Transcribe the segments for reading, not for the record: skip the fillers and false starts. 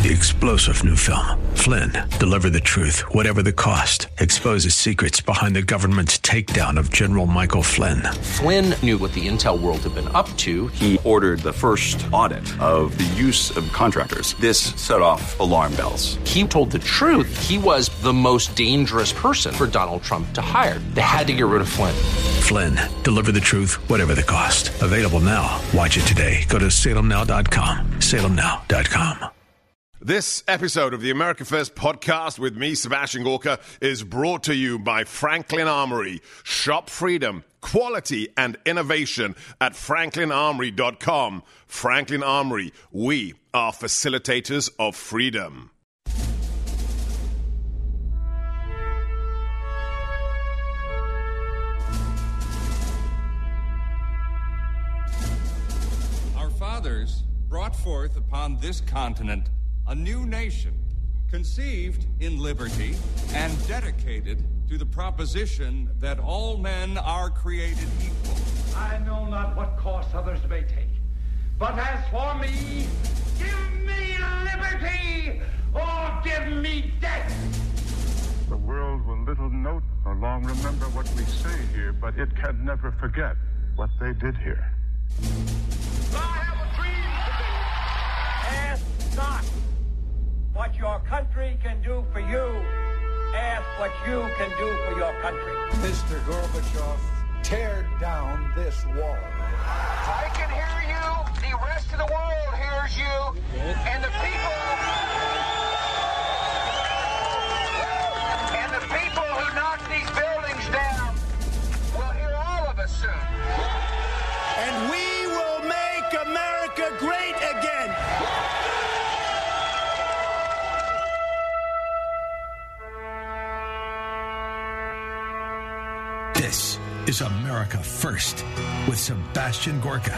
The explosive new film, Flynn, deliver the truth, whatever the cost, exposes secrets behind the government's takedown of General Michael Flynn. Flynn knew what the intel world had been up to. He ordered the first audit of the use of contractors. This set off alarm bells. He told the truth. He was the most dangerous person for Donald Trump to hire. They had to get rid of Flynn. Flynn, deliver the truth, whatever the cost. Available now. Watch it today. Go to salemnow.com. salemnow.com. This episode of the America First podcast with me, Sebastian Gorka, is brought to you by Franklin Armory. Shop freedom, quality, and innovation at franklinarmory.com. Franklin Armory, we are facilitators of freedom. Our fathers brought forth upon this continent a new nation, conceived in liberty and dedicated to the proposition that all men are created equal. I know not what course others may take, but as for me, give me liberty or give me death. The world will little note nor long remember what we say here, but it can never forget what they did here. I have a dream today. Ask not what your country can do for you. Ask what you can do for your country. Mr. Gorbachev, tear down this wall. I can hear you. The rest of the world hears you. And the people who knock these buildings down will hear all of us soon. And we will make America great again. This is America First with Sebastian Gorka.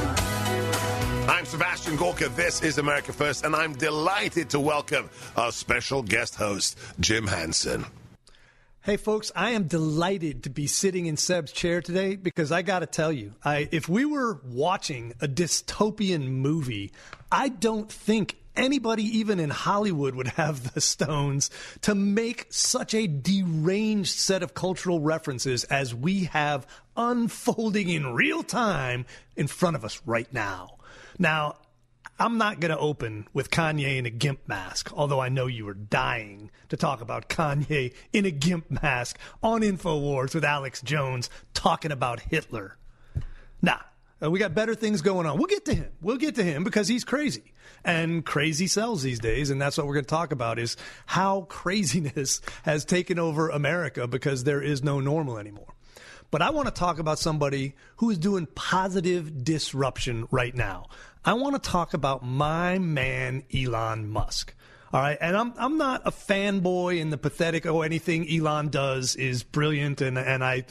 I'm Sebastian Gorka. This is America First, and I'm delighted to welcome our special guest host, Jim Hansen. Hey, folks, I am delighted to be sitting in Seb's chair today because I got to tell you, if we were watching a dystopian movie, I don't think anybody even in Hollywood would have the stones to make such a deranged set of cultural references as we have unfolding in real time in front of us right now. Now, I'm not going to open with Kanye in a GIMP mask, although I know you are dying to talk about Kanye in a GIMP mask on InfoWars with Alex Jones talking about Hitler. Nah, we got better things going on. We'll get to him because he's crazy. And crazy sells these days, and that's what we're going to talk about is how craziness has taken over America because there is no normal anymore. But I want to talk about somebody who is doing positive disruption right now. I want to talk about my man, Elon Musk. All right. And I'm not a fanboy in the pathetic, anything Elon does is brilliant and I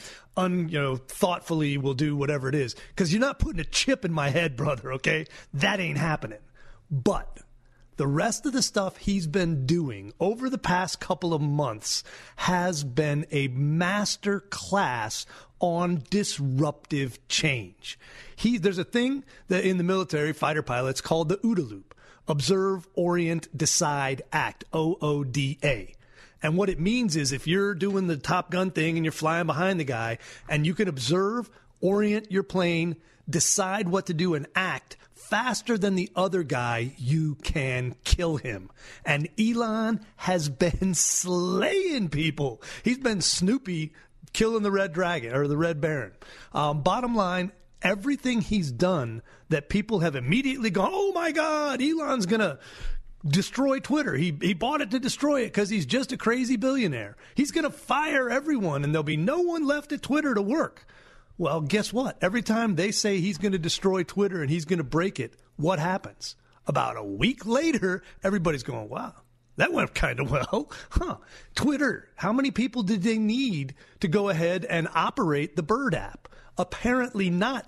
thoughtfully will do whatever it is. Because you're not putting a chip in my head, brother. OK, that ain't happening. But the rest of the stuff he's been doing over the past couple of months has been a master class on disruptive change. There's a thing that in the military, fighter pilots called the OODA loop. Observe, Orient, Decide, Act, OODA. And what it means is if you're doing the Top Gun thing and you're flying behind the guy and you can observe, orient your plane, decide what to do and act faster than the other guy, you can kill him. And Elon has been slaying people. He's been Snoopy killing the Red Dragon or the Red Baron. Bottom line, everything he's done that people have immediately gone, oh my God, Elon's going to destroy Twitter. He bought it to destroy it because he's just a crazy billionaire. He's going to fire everyone and there'll be no one left at Twitter to work. Well, guess what? Every time they say he's going to destroy Twitter and he's going to break it, what happens? About a week later, everybody's going, wow, that went kind of well. Twitter, how many people did they need to go ahead and operate the Bird app? Apparently not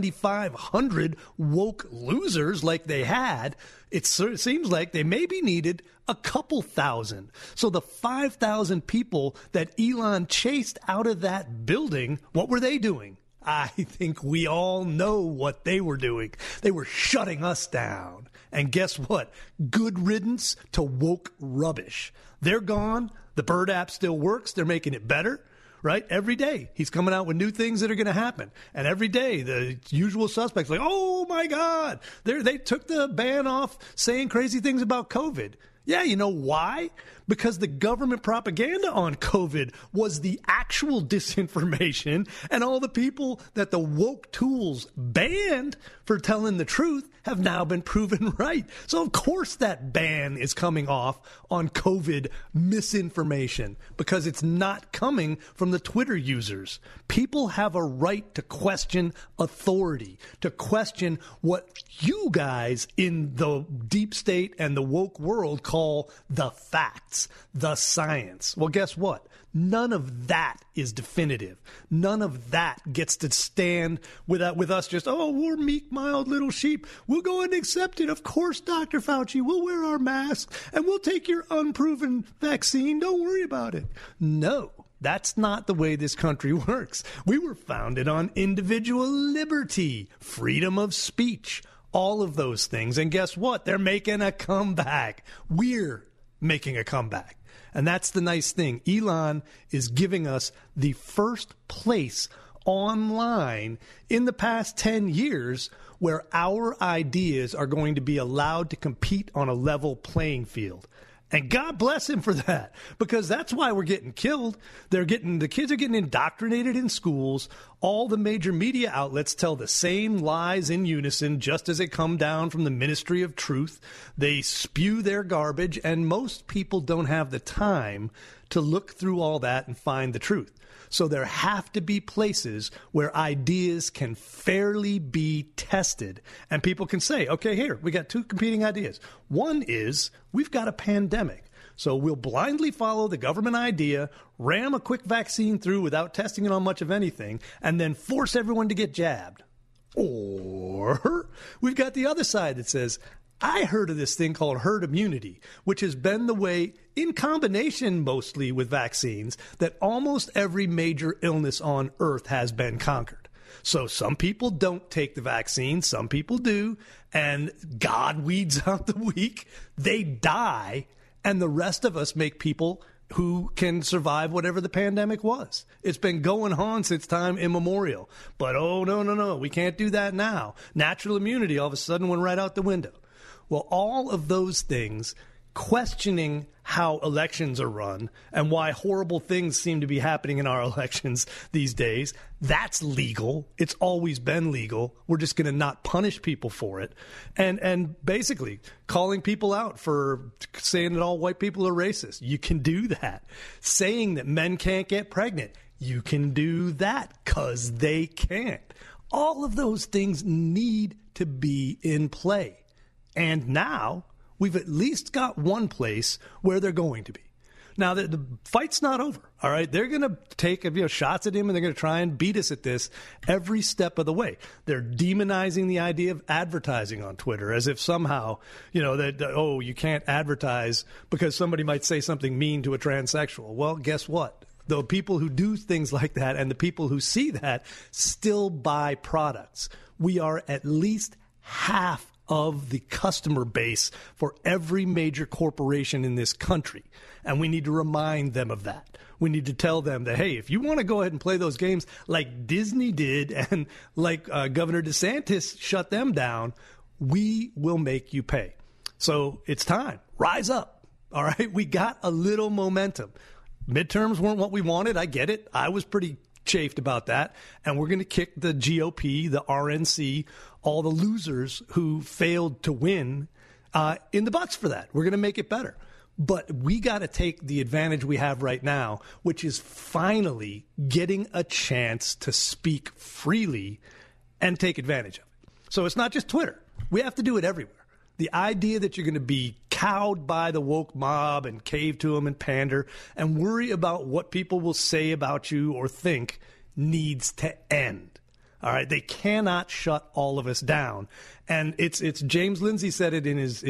7,500 woke losers like they had. It seems like they maybe needed a couple thousand. So the 5,000 people that Elon chased out of that building, what were they doing? I think we all know what they were doing. They were shutting us down. And guess what? Good riddance to woke rubbish. They're gone. The Bird app still works. They're making it better. Right? Every day he's coming out with new things that are going to happen. And every day the usual suspects like, oh my God, they took the ban off saying crazy things about COVID. Yeah, you know why? Because the government propaganda on COVID was the actual disinformation, and all the people that the woke tools banned for telling the truth have now been proven right. So, of course, that ban is coming off on COVID misinformation because it's not coming from the Twitter users. People have a right to question authority, to question what you guys in the deep state and the woke world call the facts, the science. Well, guess what? None of that is definitive. None of that gets to stand with us just, oh, we're meek, mild little sheep. We'll go and accept it. Of course, Dr. Fauci, we'll wear our masks and we'll take your unproven vaccine. Don't worry about it. No. That's not the way this country works. We were founded on individual liberty, freedom of speech, all of those things. And guess what? They're making a comeback. We're making a comeback. And that's the nice thing. Elon is giving us the first place online in the past 10 years where our ideas are going to be allowed to compete on a level playing field. And God bless him for that, because that's why we're getting killed. The kids are getting indoctrinated in schools. All the major media outlets tell the same lies in unison, just as they come down from the Ministry of Truth. They spew their garbage, and most people don't have the time to look through all that and find the truth. So there have to be places where ideas can fairly be tested. And people can say, okay, here, we got two competing ideas. One is we've got a pandemic. So we'll blindly follow the government idea, ram a quick vaccine through without testing it on much of anything, and then force everyone to get jabbed. Or we've got the other side that says, I heard of this thing called herd immunity, which has been the way, in combination mostly with vaccines, that almost every major illness on earth has been conquered. So some people don't take the vaccine, some people do, and God weeds out the weak. They die, and the rest of us make people who can survive whatever the pandemic was. It's been going on since time immemorial. But oh, no, we can't do that now. Natural immunity all of a sudden went right out the window. Well, all of those things, questioning how elections are run and why horrible things seem to be happening in our elections these days, that's legal. It's always been legal. We're just going to not punish people for it. And basically calling people out for saying that all white people are racist. You can do that. Saying that men can't get pregnant. You can do that because they can't. All of those things need to be in play. And now we've at least got one place where they're going to be. Now, the fight's not over, all right? They're going to take shots at him, and they're going to try and beat us at this every step of the way. They're demonizing the idea of advertising on Twitter as if somehow, you can't advertise because somebody might say something mean to a transsexual. Well, guess what? The people who do things like that and the people who see that still buy products. We are at least half of the customer base for every major corporation in this country. And we need to remind them of that. We need to tell them that, hey, if you want to go ahead and play those games like Disney did and like Governor DeSantis shut them down, we will make you pay. So it's time. Rise up. All right. We got a little momentum. Midterms weren't what we wanted. I get it. I was pretty chafed about that. And we're going to kick the GOP, the RNC, all the losers who failed to win in the butts for that. We're going to make it better. But we got to take the advantage we have right now, which is finally getting a chance to speak freely and take advantage of it. So it's not just Twitter. We have to do it everywhere. The idea that you're going to be cowed by the woke mob and cave to them and pander and worry about what people will say about you or think needs to end. All right, they cannot shut all of us down, and it's James Lindsay said it in his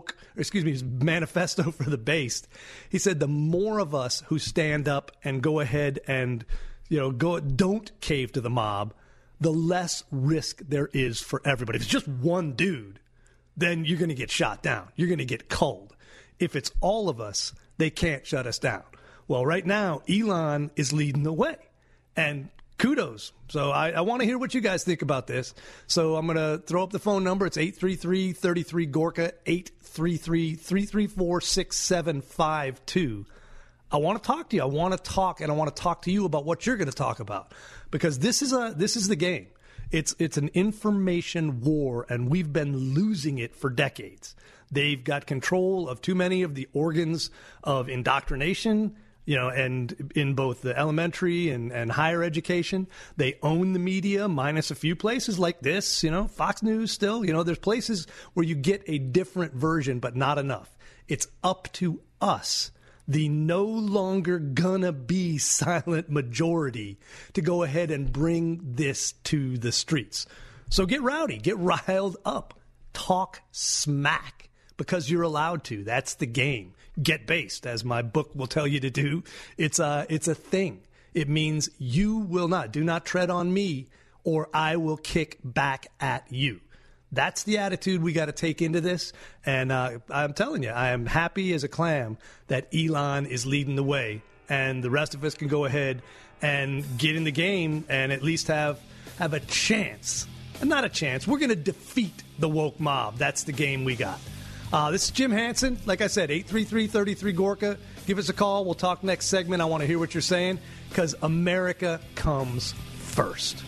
his manifesto for the based. He said the more of us who stand up and go ahead and don't cave to the mob, the less risk there is for everybody. If it's just one dude, then you're going to get shot down. You're going to get culled. If it's all of us, they can't shut us down. Well, right now, Elon is leading the way. And kudos. So I want to hear what you guys think about this. So I'm going to throw up the phone number. It's 833-33-GORKA, 833-334-6752. I want to talk to you. I want to talk, and I want to talk to you about what you're going to talk about, because this is the game. It's an information war, and we've been losing it for decades. They've got control of too many of the organs of indoctrination, and in both the elementary and higher education. They own the media, minus a few places like this, Fox News still. There's places where you get a different version, but not enough. It's up to us, the no longer gonna be silent majority, to go ahead and bring this to the streets. So get rowdy, get riled up, talk smack, because you're allowed to. That's the game. Get based, as my book will tell you to do. It's a thing. It means you will not. Do not tread on me, or I will kick back at you. That's the attitude we got to take into this. And I'm telling you, I am happy as a clam that Elon is leading the way, and the rest of us can go ahead and get in the game and at least have a chance. Not a chance. We're going to defeat the woke mob. That's the game we got. This is Jim Hansen. Like I said, 833-33-GORKA. Give us a call. We'll talk next segment. I want to hear what you're saying, because America comes first.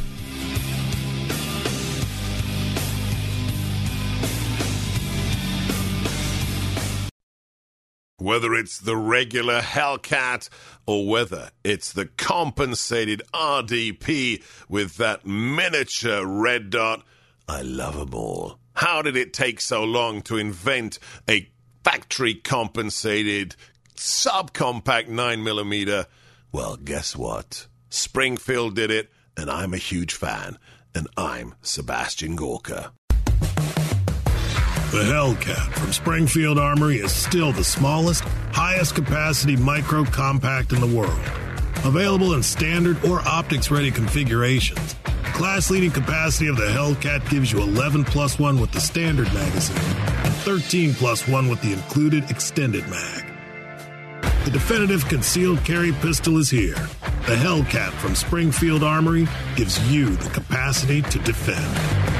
Whether it's the regular Hellcat or whether it's the compensated RDP with that miniature red dot, I love them all. How did it take so long to invent a factory-compensated subcompact 9mm? Well, guess what? Springfield did it, and I'm a huge fan, and I'm Sebastian Gorka. The Hellcat from Springfield Armory is still the smallest, highest capacity micro compact in the world. Available in standard or optics-ready configurations. Class-leading capacity of the Hellcat gives you 11+1 with the standard magazine and 13+1 with the included extended mag. The definitive concealed carry pistol is here. The Hellcat from Springfield Armory gives you the capacity to defend.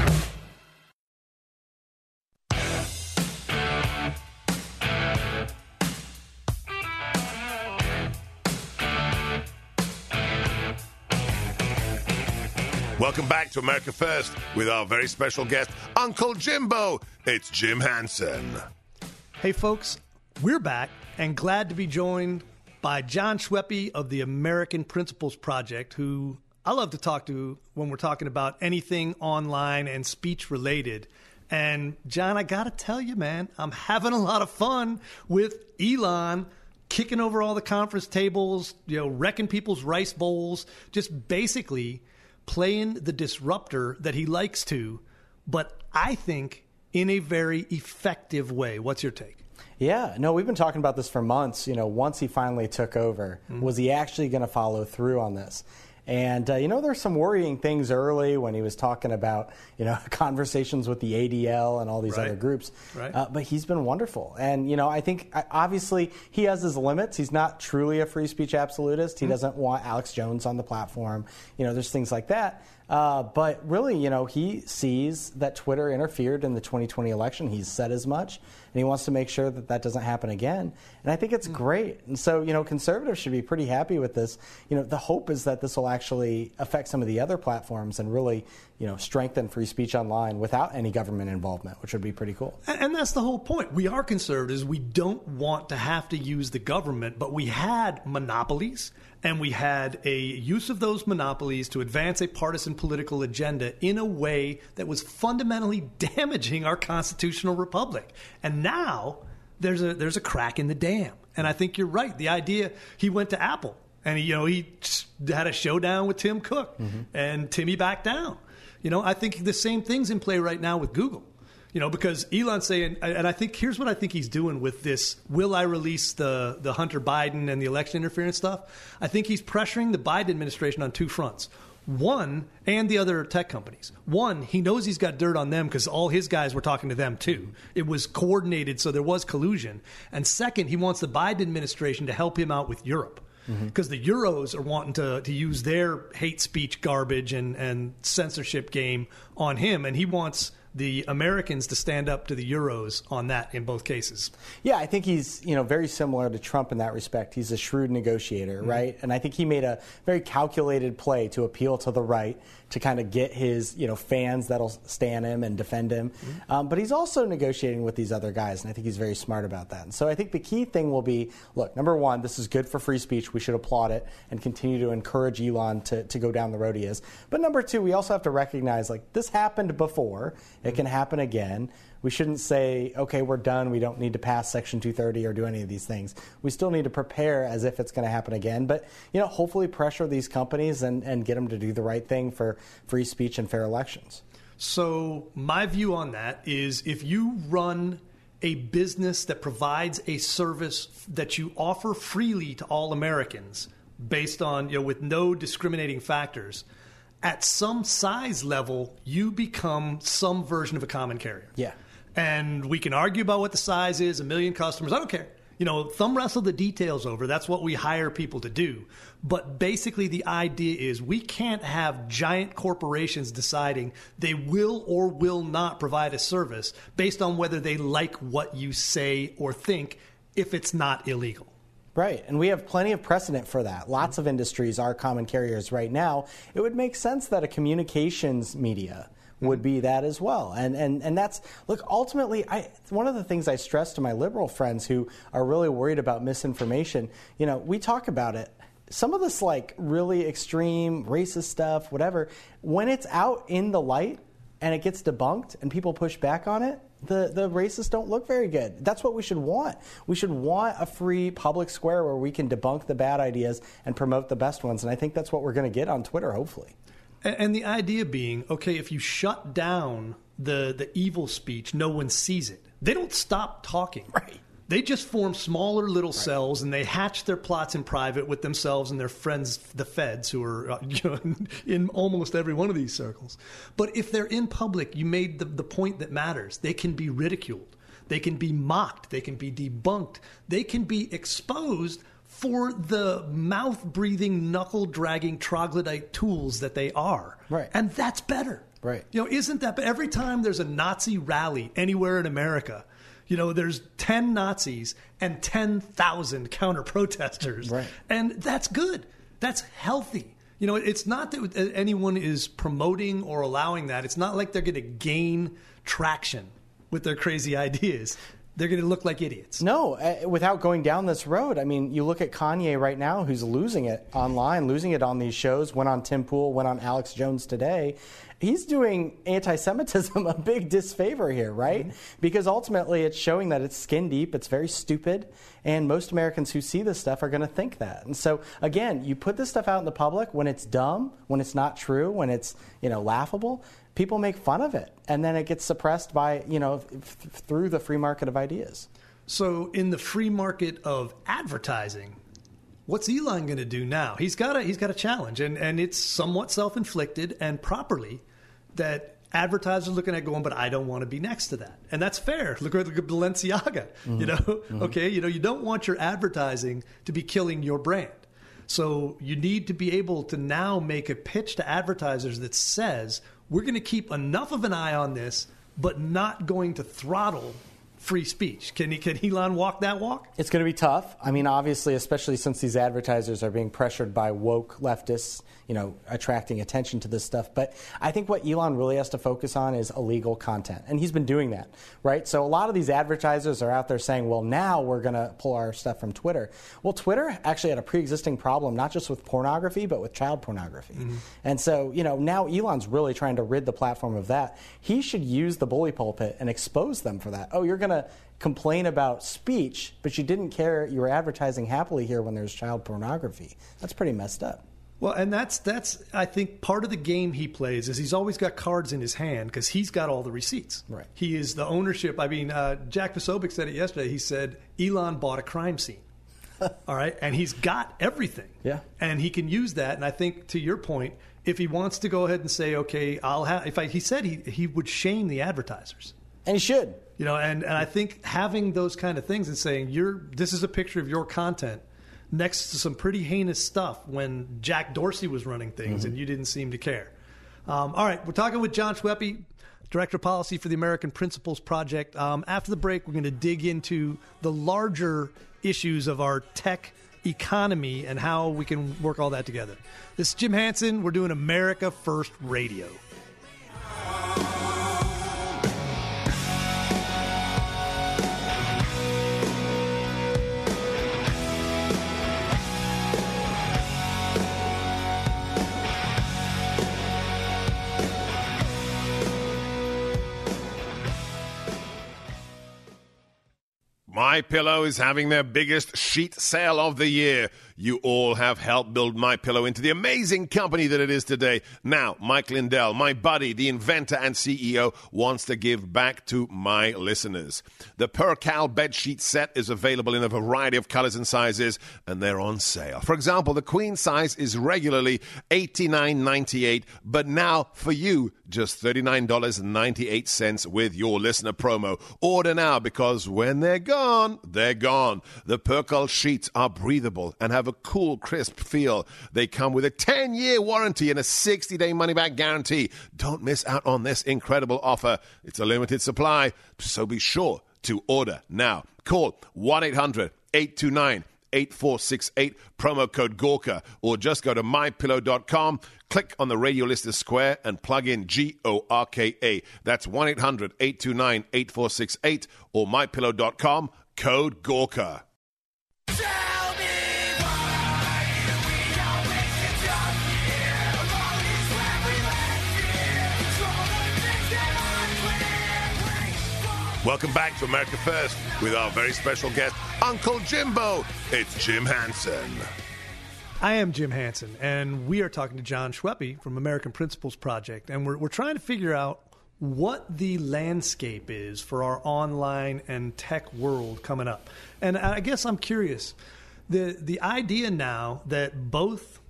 Welcome back to America First with our very special guest, Uncle Jimbo. It's Jim Hansen. Hey, folks, we're back and glad to be joined by John Schweppe of the American Principles Project, who I love to talk to when we're talking about anything online and speech related. And, John, I got to tell you, man, I'm having a lot of fun with Elon kicking over all the conference tables, wrecking people's rice bowls, just basically playing the disruptor that he likes to, but I think in a very effective way. What's your take? Yeah, no, we've been talking about this for months. Once he finally took over, was he actually going to follow through on this? And, there's some worrying things early when he was talking about, conversations with the ADL and all these other groups. Right. But he's been wonderful. And, I think, obviously, he has his limits. He's not truly a free speech absolutist. He doesn't want Alex Jones on the platform. There's things like that. But really, he sees that Twitter interfered in the 2020 election. He's said as much, and he wants to make sure that that doesn't happen again. And I think it's great. And so, conservatives should be pretty happy with this. The hope is that this will actually affect some of the other platforms and really, strengthen free speech online without any government involvement, which would be pretty cool. And that's the whole point. We are conservatives. We don't want to have to use the government, but we had monopolies, and we had a use of those monopolies to advance a partisan political agenda in a way that was fundamentally damaging our constitutional republic. And now there's a crack in the dam. And I think you're right. The idea, he went to Apple, and he had a showdown with Tim Cook, and Timmy backed down. I think the same thing's in play right now with Google. Because Elon's saying, and I think here's what I think he's doing with this, will I release the Hunter Biden and the election interference stuff? I think he's pressuring the Biden administration on two fronts. One, and the other tech companies. One, he knows he's got dirt on them because all his guys were talking to them too. It was coordinated, so there was collusion. And second, he wants the Biden administration to help him out with Europe. Because the Euros are wanting to use their hate speech garbage and censorship game on him, and he wants the Americans to stand up to the Euros on that in both cases. Yeah, I think he's very similar to Trump in that respect. He's a shrewd negotiator, right? And I think he made a very calculated play to appeal to the right to kind of get his fans that'll stand him and defend him. But he's also negotiating with these other guys, and I think he's very smart about that. And so I think the key thing will be, look, number one, this is good for free speech. We should applaud it and continue to encourage Elon to go down the road he is. But number two, we also have to recognize, like, this happened before. It can happen again. We shouldn't say, okay, we're done. We don't need to pass Section 230 or do any of these things. We still need to prepare as if it's going to happen again. But, hopefully pressure these companies and get them to do the right thing for free speech and fair elections. So my view on that is if you run a business that provides a service that you offer freely to all Americans based on, with no discriminating factors, at some size level, you become some version of a common carrier. Yeah. And we can argue about what the size is, 1 million customers. I don't care. Thumb wrestle the details over. That's what we hire people to do. But basically the idea is we can't have giant corporations deciding they will or will not provide a service based on whether they like what you say or think if it's not illegal. Right, and we have plenty of precedent for that. Lots of industries are common carriers right now. It would make sense that a communications media would be that as well. And that's, look, ultimately, one of the things I stress to my liberal friends who are really worried about misinformation, we talk about it. Some of this, like, really extreme racist stuff, whatever, when it's out in the light and it gets debunked and people push back on it, the racists don't look very good. That's what we should want. We should want a free public square where we can debunk the bad ideas and promote the best ones. And I think that's what we're going to get on Twitter, hopefully. And the idea being, okay, if you shut down the evil speech, no one sees it. They don't stop talking. Right. They just form smaller little cells, and they hatch their plots in private with themselves and their friends, the feds, who are in almost every one of these circles. But if they're in public, you made the point that matters. They can be ridiculed. They can be mocked. They can be debunked. They can be exposed for the mouth-breathing, knuckle-dragging troglodyte tools that they are. Right. And that's better. Right. Isn't that every time there's a Nazi rally anywhere in America, there's 10 Nazis and 10,000 counter-protesters. Right. And that's good. That's healthy. It's not that anyone is promoting or allowing that. It's not like they're going to gain traction with their crazy ideas. They're going to look like idiots. No, without going down this road. I mean, you look at Kanye right now, who's losing it online, losing it on these shows, went on Tim Pool, went on Alex Jones today. He's doing anti-Semitism a big disfavor here, right? Mm-hmm. Because ultimately it's showing that it's skin deep, it's very stupid, and most Americans who see this stuff are going to think that. And so, again, you put this stuff out in the public when it's dumb, when it's not true, when it's, laughable, people make fun of it, and then it gets suppressed by, through the free market of ideas. So in the free market of advertising, what's Elon going to do now? He's got a challenge, and it's somewhat self-inflicted and properly that advertisers are looking at going, but I don't want to be next to that. And that's fair. Look at Balenciaga. Mm-hmm. Mm-hmm. Okay, you don't want your advertising to be killing your brand. So you need to be able to now make a pitch to advertisers that says, we're going to keep enough of an eye on this, but not going to throttle free speech. Can Elon walk that walk? It's going to be tough. I mean, obviously, especially since these advertisers are being pressured by woke leftists, attracting attention to this stuff. But I think what Elon really has to focus on is illegal content. And he's been doing that, right? So a lot of these advertisers are out there saying, well, now we're going to pull our stuff from Twitter. Well, Twitter actually had a pre-existing problem, not just with pornography, but with child pornography. Mm-hmm. And so, now Elon's really trying to rid the platform of that. He should use the bully pulpit and expose them for that. Oh, you're going to complain about speech, but you didn't care you were advertising happily here when there's child pornography. That's pretty messed up. Well, and that's I think part of the game he plays is he's always got cards in his hand because he's got all the receipts. Right. He is the ownership. I mean, Jack Posobiec said it yesterday. He said Elon bought a crime scene. All right, and he's got everything. Yeah. And he can use that. And I think to your point, if he wants to go ahead and say, okay, I'll have, he said he would shame the advertisers. And he should. You know, and I think having those kind of things and saying, this is a picture of your content next to some pretty heinous stuff when Jack Dorsey was running things and you didn't seem to care. All right, we're talking with John Schweppe, Director of Policy for the American Principles Project. After the break, we're going to dig into the larger issues of our tech economy and how we can work all that together. This is Jim Hansen. We're doing America First Radio. MyPillow is having their biggest sheet sale of the year. You all have helped build MyPillow into the amazing company that it is today. Now, Mike Lindell, my buddy, the inventor and CEO, wants to give back to my listeners. The Percale bedsheet set is available in a variety of colors and sizes, and they're on sale. For example, the queen size is regularly $89.98, but now for you, just $39.98 with your listener promo. Order now, because when they're gone, they're gone. The Percale sheets are breathable and have a cool, crisp feel. They come with a 10-year warranty and a 60-day money-back guarantee. Don't miss out on this incredible offer. It's a limited supply, so be sure to order now. Call 1-800-829-8468, promo code Gorka, or just go to mypillow.com, click on the radio listener square, and plug in GORKA. That's 1-800-829-8468 or mypillow.com, code Gorka. Welcome back to America First with our very special guest, Uncle Jimbo. It's Jim Hansen. I am Jim Hansen, and we are talking to John Schweppe from American Principles Project, and we're trying to figure out what the landscape is for our online and tech world coming up. And I guess I'm curious, the idea now that both,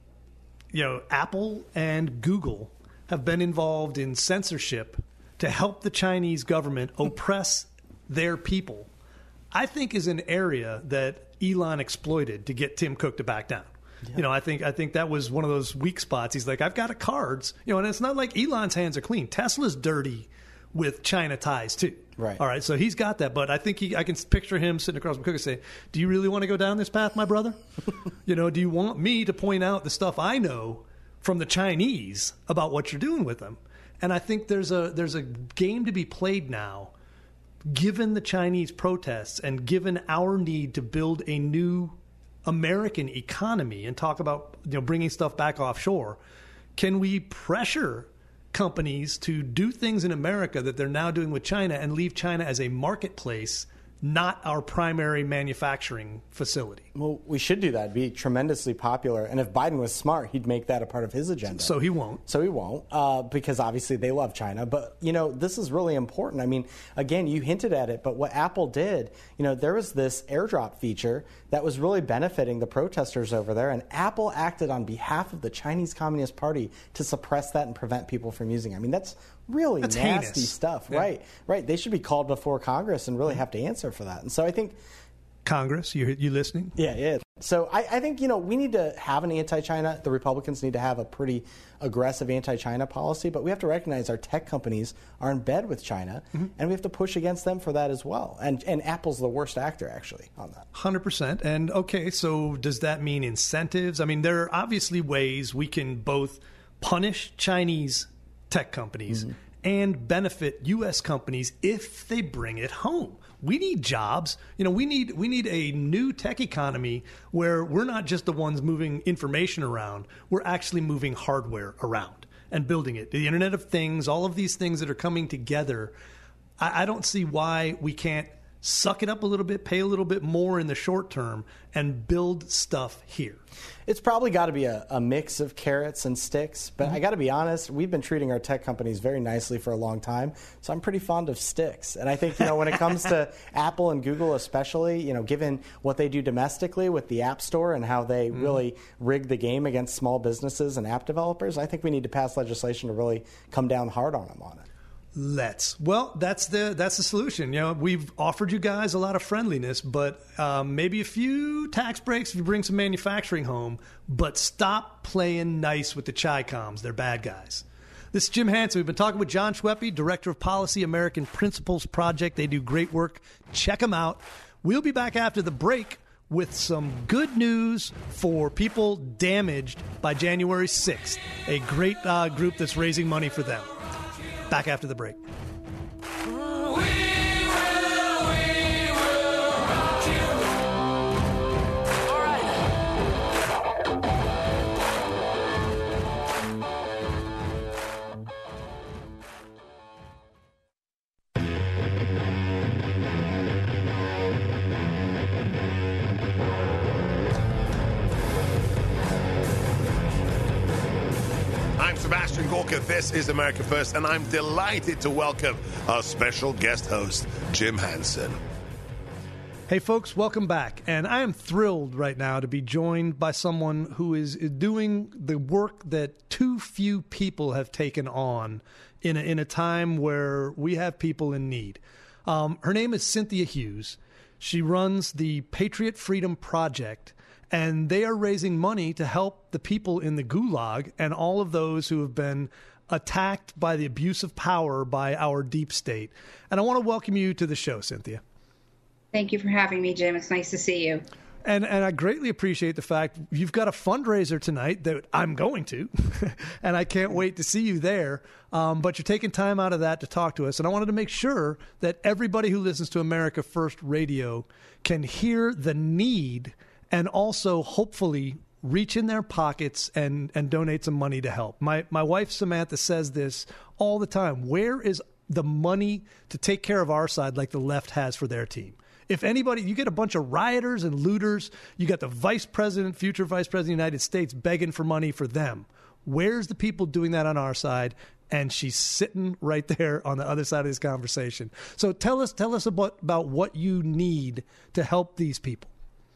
Apple and Google have been involved in censorship to help the Chinese government oppress their people, I think is an area that Elon exploited to get Tim Cook to back down. Yeah. I think that was one of those weak spots. He's like, I've got a cards, and it's not like Elon's hands are clean. Tesla's dirty with China ties too. Right. All right. So he's got that, but I think I can picture him sitting across from Cook and say, do you really want to go down this path, my brother? Do you want me to point out the stuff I know from the Chinese about what you're doing with them? And I think there's a game to be played now, given the Chinese protests and given our need to build a new American economy and talk about bringing stuff back offshore. Can we pressure companies to do things in America that they're now doing with China and leave China as a marketplace, not our primary manufacturing facility? Well, we should do that. It'd be tremendously popular. And if Biden was smart, he'd make that a part of his agenda. So he won't. Because obviously they love China. But, this is really important. I mean, again, you hinted at it, but what Apple did, there was this AirDrop feature that was really benefiting the protesters over there. And Apple acted on behalf of the Chinese Communist Party to suppress that and prevent people from using it. I mean, that's nasty heinous stuff. Yeah. Right. They should be called before Congress and really have to answer for that. And so I think Congress, you listening? Yeah. So I think, we need to have an anti-China. The Republicans need to have a pretty aggressive anti-China policy, but we have to recognize our tech companies are in bed with China, and we have to push against them for that as well. And Apple's the worst actor, actually, on that. 100%. And, okay, so does that mean incentives? I mean, there are obviously ways we can both punish Chinese tech companies and benefit U.S. companies if they bring it home. We need jobs. We need a new tech economy where we're not just the ones moving information around. We're actually moving hardware around and building it. The Internet of Things, all of these things that are coming together. I don't see why we can't suck it up a little bit, pay a little bit more in the short term, and build stuff here? It's probably got to be a mix of carrots and sticks, but I got to be honest, we've been treating our tech companies very nicely for a long time, so I'm pretty fond of sticks. And I think, when it comes to Apple and Google especially, given what they do domestically with the App Store and how they really rig the game against small businesses and app developers, I think we need to pass legislation to really come down hard on them on it. Well, that's the solution. We've offered you guys a lot of friendliness, but maybe a few tax breaks if you bring some manufacturing home, but stop playing nice with the Chi-Coms. They're bad guys. This is Jim Hansen. We've been talking with John Schweppe, Director of Policy, American Principles Project. They do great work. Check them out. We'll be back after the break with some good news for people damaged by January 6th, a great group that's raising money for them. Back after the break. Sebastian Gorka, this is America First, and I'm delighted to welcome our special guest host, Jim Hansen. Hey, folks, welcome back. And I am thrilled right now to be joined by someone who is doing the work that too few people have taken on in a time where we have people in need. Her name is Cynthia Hughes. She runs the Patriot Freedom Project, and they are raising money to help the people in the Gulag and all of those who have been attacked by the abuse of power by our deep state. And I want to welcome you to the show, Cynthia. Thank you for having me, Jim. It's nice to see you. And I greatly appreciate the fact you've got a fundraiser tonight that I'm going to, and I can't wait to see you there. But you're taking time out of that to talk to us. And I wanted to make sure that everybody who listens to America First Radio can hear the need and also hopefully reach in their pockets and donate some money to help. My wife, Samantha, says this all the time. Where is the money to take care of our side like the left has for their team? If anybody, you get a bunch of rioters and looters, you got the vice president, future vice president of the United States begging for money for them. Where's the people doing that on our side? And she's sitting right there on the other side of this conversation. So tell us about what you need to help these people.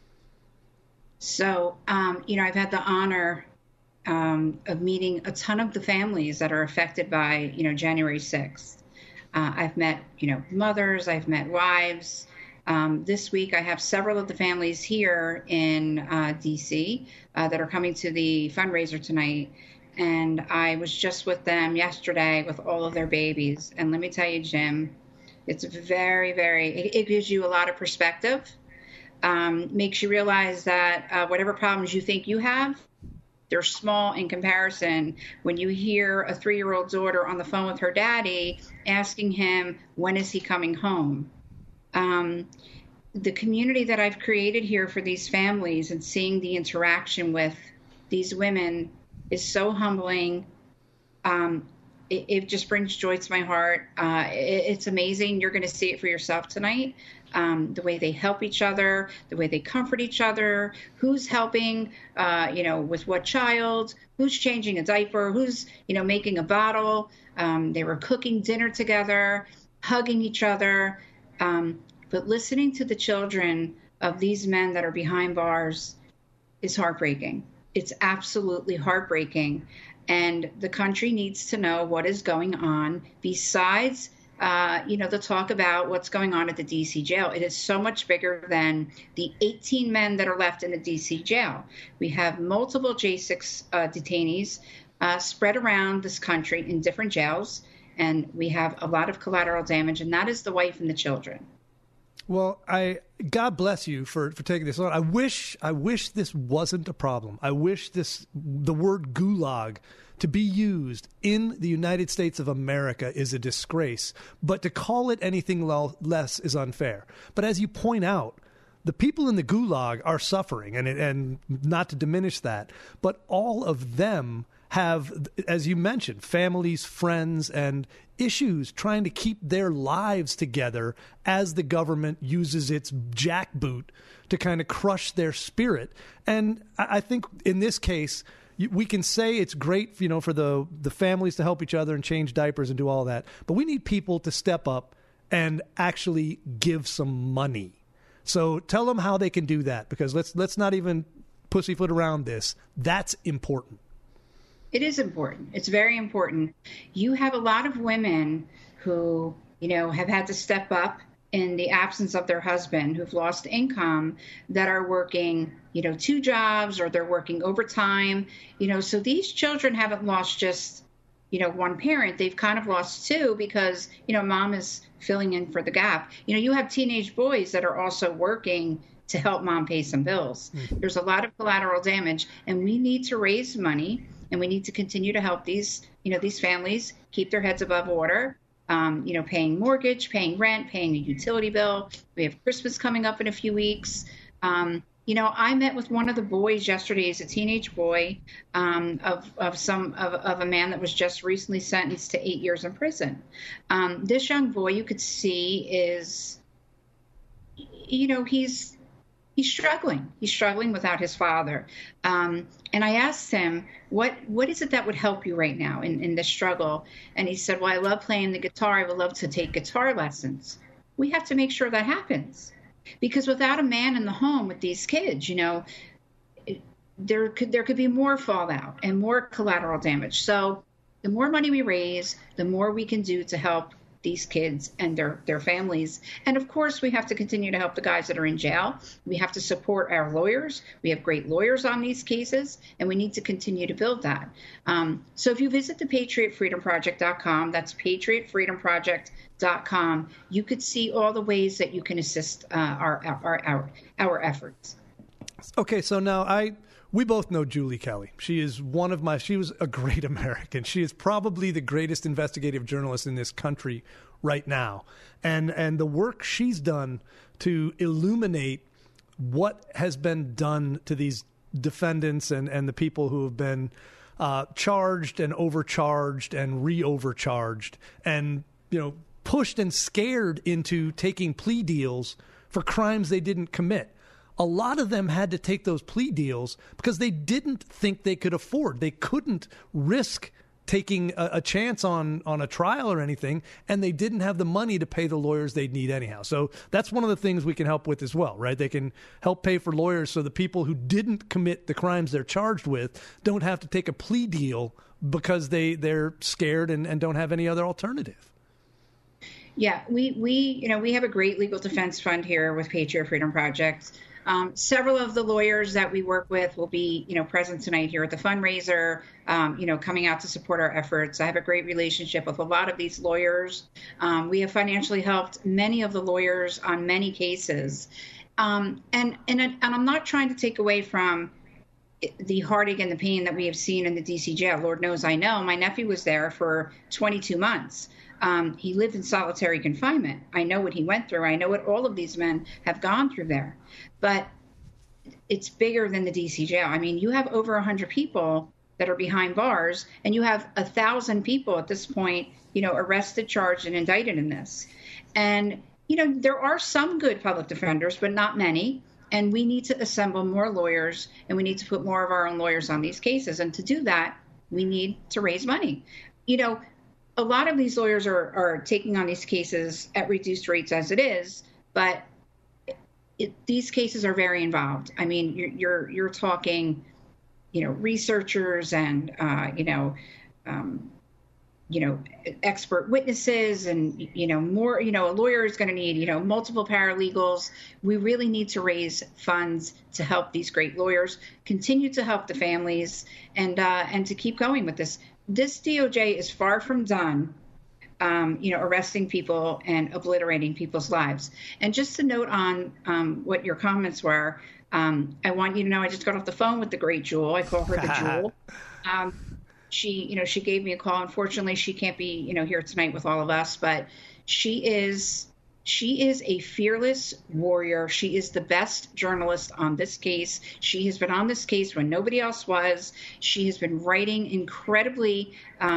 So, I've had the honor of meeting a ton of the families that are affected by, January 6th. I've met, mothers, I've met wives. This week, I have several of the families here in D.C. That are coming to the fundraiser tonight. And I was just with them yesterday with all of their babies. And let me tell you, Jim, it's very, it gives you a lot of perspective. Makes you realize that whatever problems you think you have, they're small in comparison when you hear a 3-year-old daughter on the phone with her daddy asking him, when is he coming home? The community that I've created here for these families and seeing the interaction with these women is so humbling. It just brings joy to my heart. It's amazing. You're going to see it for yourself tonight. The way they help each other, the way they comfort each other, who's helping, with what child, who's changing a diaper, who's, making a bottle. They were cooking dinner together, hugging each other. But listening to the children of these men that are behind bars is heartbreaking. It's absolutely heartbreaking. And the country needs to know what is going on besides the talk about what's going on at the D.C. jail. It is so much bigger than the 18 men that are left in the D.C. jail. We have multiple J6 detainees spread around this country in different jails, and we have a lot of collateral damage, and that is the wife and the children. Well, God bless you for taking this on. I wish this wasn't a problem. I wish the word gulag to be used in the United States of America is a disgrace, but to call it anything less is unfair. But as you point out, the people in the gulag are suffering, and not to diminish that, but all of them have, as you mentioned, families, friends, and issues trying to keep their lives together as the government uses its jackboot to kind of crush their spirit. And I think in this case, we can say it's great, for the families to help each other and change diapers and do all that, but we need people to step up and actually give some money. So tell them how they can do that, because let's not even pussyfoot around this. That's important. It is important. It's very important. You have a lot of women who, have had to step up in the absence of their husband, who've lost income, that are working, 2 jobs, or they're working overtime. So these children haven't lost just, one parent. They've kind of lost 2 because, mom is filling in for the gap. You have teenage boys that are also working to help mom pay some bills. There's a lot of collateral damage, and we need to raise money, and we need to continue to help these families keep their heads above water. Paying mortgage, paying rent, paying a utility bill. We have Christmas coming up in a few weeks. I met with one of the boys yesterday. He's a teenage boy of a man that was just recently sentenced to 8 years in prison. This young boy, you could see, is, he's struggling. He's struggling without his father. And I asked him, what is it that would help you right now in this struggle? And he said, well, I love playing the guitar. I would love to take guitar lessons. We have to make sure that happens. Because without a man in the home with these kids, there could be more fallout and more collateral damage. So the more money we raise, the more we can do to help these kids and their families. And of course, we have to continue to help the guys that are in jail. We have to support our lawyers. We have great lawyers on these cases, and we need to continue to build that. So if you visit the PatriotFreedomProject.com, that's PatriotFreedomProject.com, you could see all the ways that you can assist our efforts. Okay, so now we both know Julie Kelly. She was a great American. She is probably the greatest investigative journalist in this country right now. And the work she's done to illuminate what has been done to these defendants and the people who have been charged and overcharged and re-overcharged and, pushed and scared into taking plea deals for crimes they didn't commit. A lot of them had to take those plea deals because they didn't think they could afford. They couldn't risk taking a chance on a trial or anything, and they didn't have the money to pay the lawyers they'd need anyhow. So that's one of the things we can help with as well, right? They can help pay for lawyers so the people who didn't commit the crimes they're charged with don't have to take a plea deal because they're scared and don't have any other alternative. Yeah, we have a great legal defense fund here with Patriot Freedom Project. Several of the lawyers that we work with will be, present tonight here at the fundraiser, coming out to support our efforts. I have a great relationship with a lot of these lawyers. We have financially helped many of the lawyers on many cases. And I'm not trying to take away from the heartache and the pain that we have seen in the D.C. jail. Lord knows I know. My nephew was there for 22 months. He lived in solitary confinement. I know what he went through. I know what all of these men have gone through there. But it's bigger than the D.C. jail. I mean, you have over 100 people that are behind bars, and you have 1,000 people at this point, arrested, charged, and indicted in this. And, there are some good public defenders, but not many. And we need to assemble more lawyers, and we need to put more of our own lawyers on these cases. And to do that, we need to raise money. A lot of these lawyers are taking on these cases at reduced rates as it is, but these cases are very involved. I mean, you're talking, researchers and expert witnesses and more. A lawyer is going to need multiple paralegals. We really need to raise funds to help these great lawyers, continue to help the families, and to keep going with this. This DOJ is far from done, arresting people and obliterating people's lives. And just to note on what your comments were, I want you to know I just got off the phone with the great Jewel. I call her the Jewel. She gave me a call. Unfortunately, she can't be, here tonight with all of us, but she is She is a fearless warrior. She is the best journalist on this case. She has been on this case when nobody else was. She has been writing incredibly,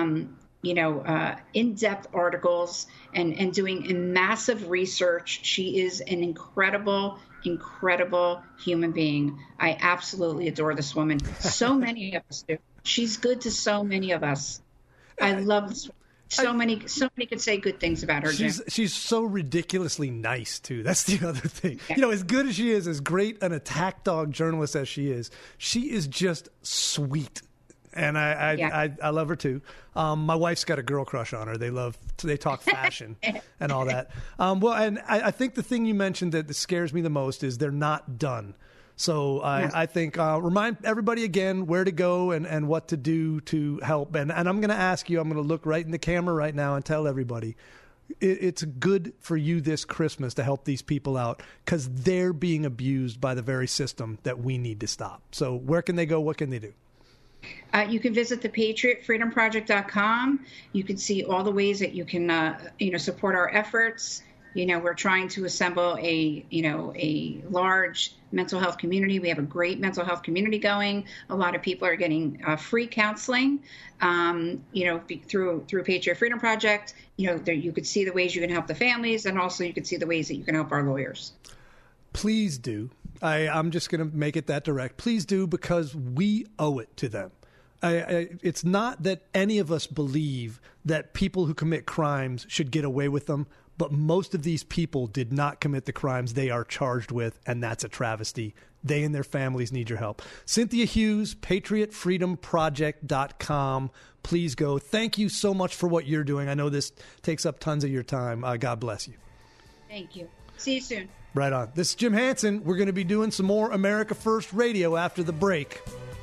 in-depth articles and doing massive research. She is an incredible human being. I absolutely adore this woman. So many of us do. She's good to so many of us. I love this woman. So many could say good things about her. She's so ridiculously nice too. That's the other thing. Yeah. As good as she is, as great an attack dog journalist as she is just sweet. And I love her too. My wife's got a girl crush on her. They talk fashion and all that. And I think the thing you mentioned that scares me the most is they're not done. So I think remind everybody again where to go and what to do to help. And I'm going to ask you, I'm going to look right in the camera right now and tell everybody, it's good for you this Christmas to help these people out because they're being abused by the very system that we need to stop. So where can they go? What can they do? You can visit the PatriotFreedomProject.com. You can see all the ways that you can, support our efforts. We're trying to assemble a large mental health community. We have a great mental health community going. A lot of people are getting free counseling, through Patriot Freedom Project. There you could see the ways you can help the families, and also you could see the ways that you can help our lawyers. Please do. I'm just going to make it that direct. Please do, because we owe it to them. It's not that any of us believe that people who commit crimes should get away with them, but most of these people did not commit the crimes they are charged with, and that's a travesty. They and their families need your help. Cynthia Hughes, PatriotFreedomProject.com. Please go. Thank you so much for what you're doing. I know this takes up tons of your time. God bless you. Thank you. See you soon. Right on. This is Jim Hansen. We're going to be doing some more America First Radio after the break.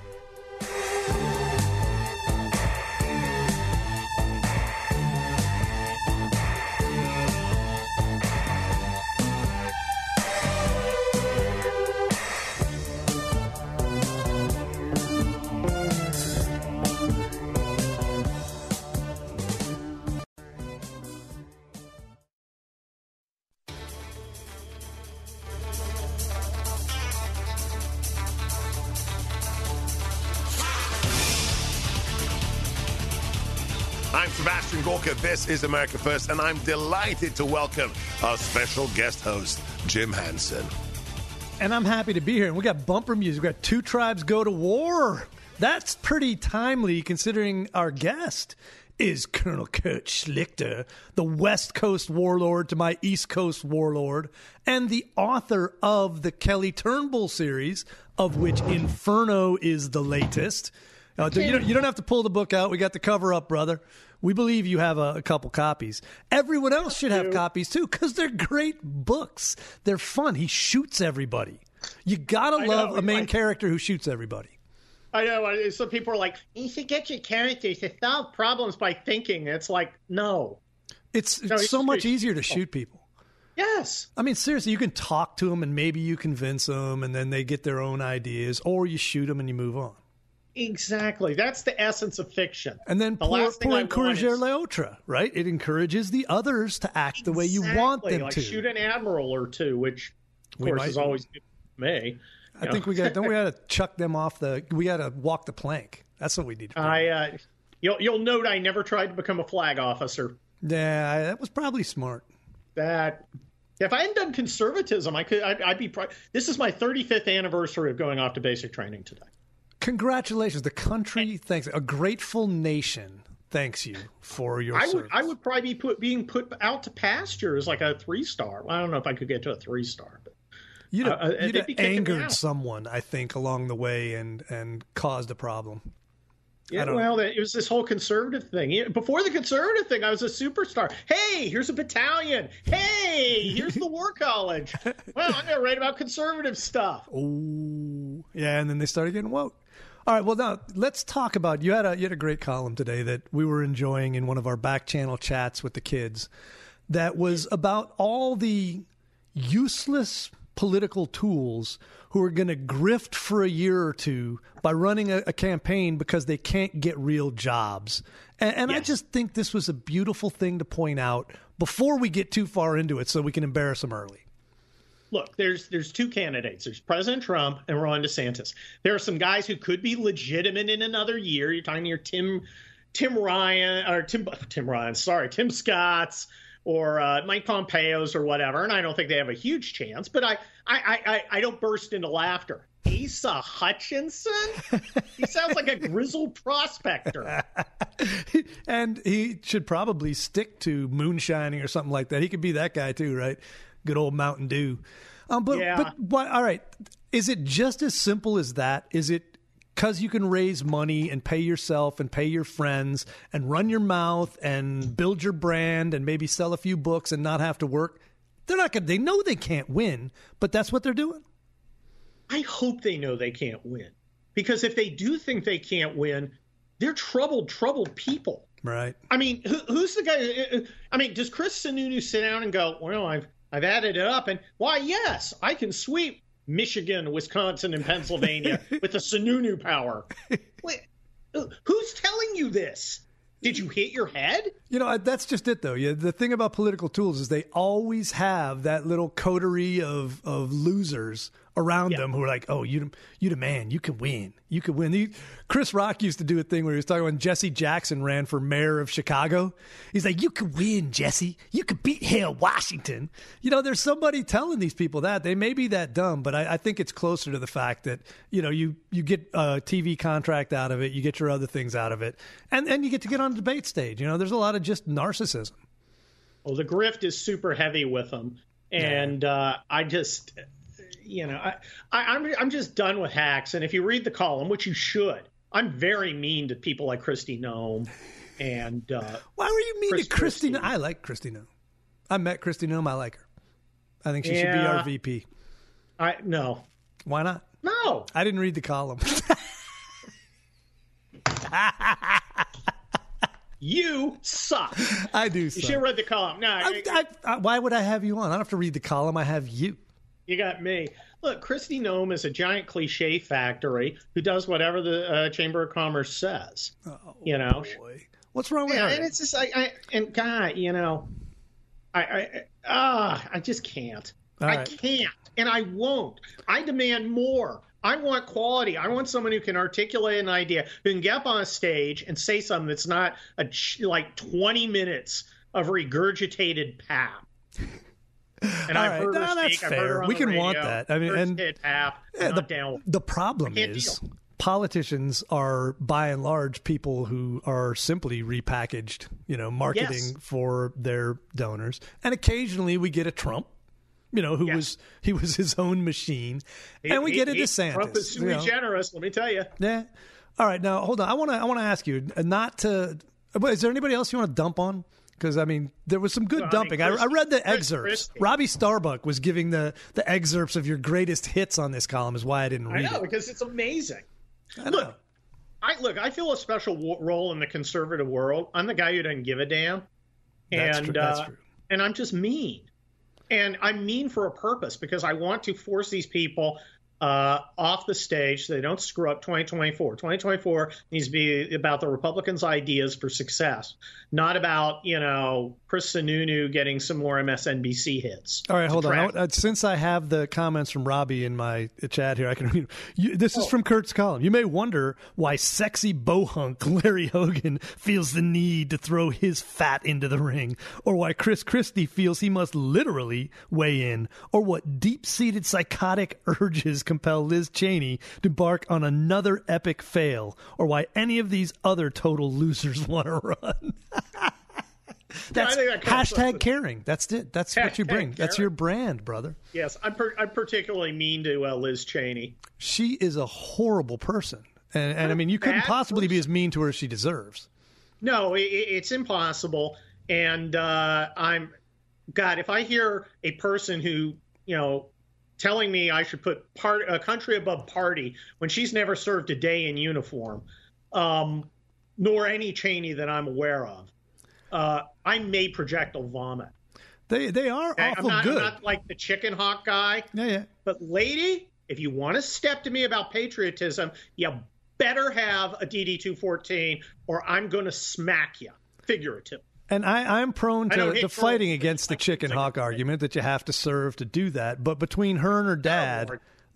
I'm Sebastian Gorka. This is America First, and I'm delighted to welcome our special guest host, Jim Hansen. And I'm happy to be here. And we got bumper music. We got Two Tribes Go to War. That's pretty timely considering our guest is Colonel Kurt Schlichter, the West Coast warlord to my East Coast warlord, and the author of the Kelly Turnbull series, of which Inferno is the latest. You don't have to pull the book out. We got the cover up, brother. We believe you have a couple copies. Everyone else should have copies, too, because they're great books. They're fun. He shoots everybody. You got to love a main character who shoots everybody. I know. Some people are like, you should get your characters to solve problems by thinking. It's like, no. It's so much easier to shoot people. Yes. I mean, seriously, you can talk to them and maybe you convince them and then they get their own ideas, or you shoot them and you move on. Exactly. That's the essence of fiction. And then pour encourager l'autre, right? It encourages the others to act the way you want them like to. Shoot an admiral or two, which, of course, is always good for me. I think we got to chuck them off we got to walk the plank. That's what we need to do. You'll note I never tried to become a flag officer. Yeah, that was probably smart. If I hadn't done conservatism, I'd be proud. This is my 35th anniversary of going off to basic training today. Congratulations. The country thanks. A grateful nation thanks you for your service. I would probably be being put out to pasture as like a 3-star. Well, I don't know if I could get to a 3-star, but you'd have angered someone, I think, along the way and caused a problem. Yeah, well, it was this whole conservative thing. Before the conservative thing, I was a superstar. Hey, here's a battalion. Hey, here's the War College. Well, I'm going to write about conservative stuff. Oh, yeah, and then they started getting woke. All right, well, now let's talk about you had a great column today that we were enjoying in one of our back channel chats with the kids that was about all the useless political tools who are going to grift for a year or two by running a campaign because they can't get real jobs. And yes. I just think this was a beautiful thing to point out before we get too far into it so we can embarrass them early. Look, there's two candidates. There's President Trump and Ron DeSantis. There are some guys who could be legitimate in another year. You're talking to your Tim Scott's or Mike Pompeo's or whatever, and I don't think they have a huge chance. But I don't burst into laughter. Asa Hutchinson? He sounds like a grizzled prospector. And he should probably stick to moonshining or something like that. He could be that guy too, right? Good old Mountain Dew. But all right, is it just as simple as that? Is it because you can raise money and pay yourself and pay your friends and run your mouth and build your brand and maybe sell a few books and not have to work? They're not going. They know they can't win, but that's what they're doing. I hope they know they can't win, because if they do think they can't win, they're troubled people. Right. I mean, who's the guy? I mean, does Chris Sununu sit down and go, well, I've added it up, and why, yes, I can sweep Michigan, Wisconsin, and Pennsylvania with the Sununu power. Wait, who's telling you this? Did you hit your head? You know, that's just it, though. Yeah, the thing about political tools is they always have that little coterie of losers around them who are like, oh, you the man, you can win. You can win. Chris Rock used to do a thing where he was talking when Jesse Jackson ran for mayor of Chicago. He's like, you can win, Jesse. You can beat hell Washington. You know, there's somebody telling these people that. They may be that dumb, but I think it's closer to the fact that, you know, you get a TV contract out of it, you get your other things out of it, and you get to get on the debate stage. You know, there's a lot of just narcissism. Well, the grift is super heavy with them, and I just... You know, I'm just done with hacks. And if you read the column, which you should, I'm very mean to people like Kristi Noem. And why were you mean to Kristi Noem? I like Kristi Noem. I met Kristi Noem. I like her. I think she should be our VP. No. Why not? No. I didn't read the column. You suck. I do suck. You should have read the column. No, why would I have you on? I don't have to read the column. I have you. You got me. Look, Kristi Noem is a giant cliche factory who does whatever the Chamber of Commerce says. Oh, you know, boy. What's wrong with her? And it's just, you know, I just can't. Right. I can't, and I won't. I demand more. I want quality. I want someone who can articulate an idea, who can get up on a stage and say something that's not like 20 minutes of regurgitated pap. And I've heard her speak. That's fair. We can want that. I mean, the problem is politicians are by and large people who are simply repackaged, you know, marketing for their donors. And occasionally we get a Trump, you know, who was his own machine, and we get a DeSantis. Trump is sui generis, let me tell you. Yeah. All right, now hold on. I want to ask you not to. Is there anybody else you want to dump on? Because, I mean, there was some good dumping. I read the excerpts. Robbie Starbuck was giving the excerpts of your greatest hits on this column is why I didn't read it. I know, because it's amazing. Look, I feel a special role in the conservative world. I'm the guy who doesn't give a damn. That's true. And I'm just mean. And I'm mean for a purpose, because I want to force these people off the stage so they don't screw up 2024. 2024 needs to be about the Republicans' ideas for success, not about, you know, Chris Sununu getting some more MSNBC hits. All right, hold on. Since I have the comments from Robbie in my chat here, I can read. This is from Kurt's column. You may wonder why sexy bohunk Larry Hogan feels the need to throw his fat into the ring, or why Chris Christie feels he must literally weigh in, or what deep-seated psychotic urges compel Liz Cheney to embark on another epic fail, or why any of these other total losers want to run. That's hashtag caring. That's it. That's what you bring. That's your brand, brother. Yes, I'm particularly mean to Liz Cheney. She is a horrible person. And I mean, you couldn't possibly be as mean to her as she deserves. No, it's impossible. And if I hear a person who, you know, telling me I should put a country above party when she's never served a day in uniform, nor any Cheney that I'm aware of, I may projectile vomit. They are awful good. I'm not like the chicken hawk guy. Yeah. But lady, if you want to step to me about patriotism, you better have a DD-214 or I'm going to smack you, figuratively. And I'm prone to fighting against the chicken hawk argument that you have to serve to do that. But between her and her dad,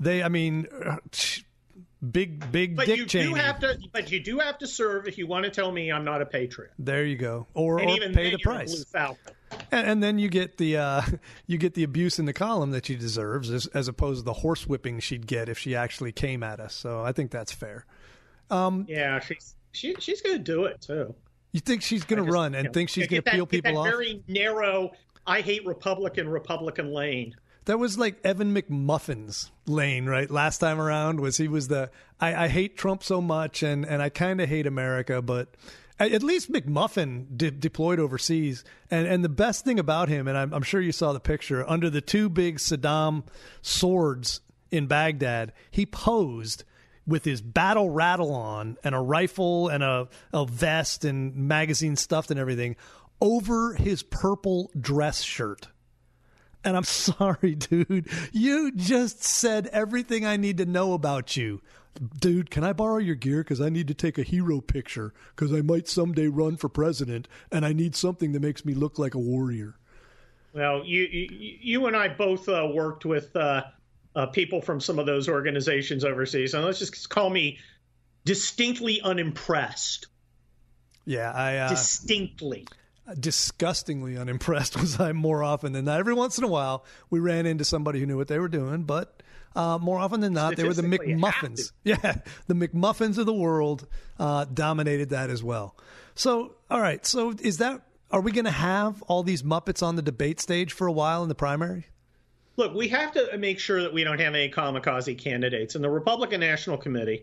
big Dick Cheney. But you do have to serve if you want to tell me I'm not a patriot. There you go. Or even pay then, the price. Blue Falcon. And then you get the abuse in the column that she deserves, as opposed to the horsewhipping she'd get if she actually came at us. So I think that's fair. Yeah, she's going to do it too. You think she's going to run and think she's going to peel people off? Very narrow, I hate Republican lane. That was like Evan McMuffin's lane, right? Last time around he was the I hate Trump so much and I kind of hate America, but at least McMuffin deployed overseas. And the best thing about him, and I'm sure you saw the picture, under the two big Saddam swords in Baghdad, he posed with his battle rattle on and a rifle and a vest and magazine stuffed and everything over his purple dress shirt. And I'm sorry, dude. You just said everything I need to know about you. Dude, can I borrow your gear? Because I need to take a hero picture because I might someday run for president and I need something that makes me look like a warrior. Well, you and I both worked with people from some of those organizations overseas, and let's just call me distinctly unimpressed. Yeah, distinctly. Disgustingly unimpressed was I more often than not. Every once in a while, we ran into somebody who knew what they were doing, but more often than not, they were the McMuffins. Yeah, the McMuffins of the world dominated that as well. So, all right. So are we going to have all these Muppets on the debate stage for a while in the primary? Look, we have to make sure that we don't have any kamikaze candidates. And the Republican National Committee,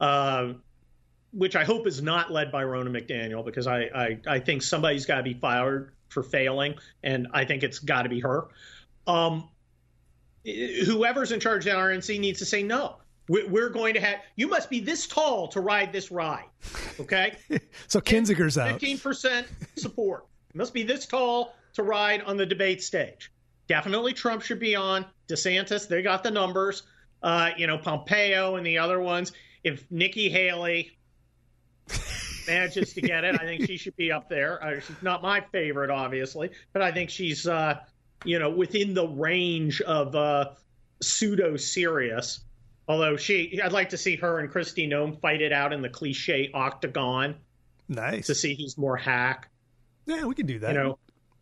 which I hope is not led by Ronna McDaniel, because I think somebody's got to be fired for failing, and I think it's got to be her. Whoever's in charge of the RNC needs to say no. We're going to have – you must be this tall to ride this ride, okay? So Kinziger's out. 15% support. You must be this tall to ride on the debate stage. Definitely Trump should be on. DeSantis, they got the numbers. Pompeo and the other ones. If Nikki Haley manages to get it, I think she should be up there. She's not my favorite, obviously, but I think she's, within the range of pseudo-serious. Although I'd like to see her and Kristi Noem fight it out in the cliche octagon. Nice. To see who's more hack. Yeah, we can do that.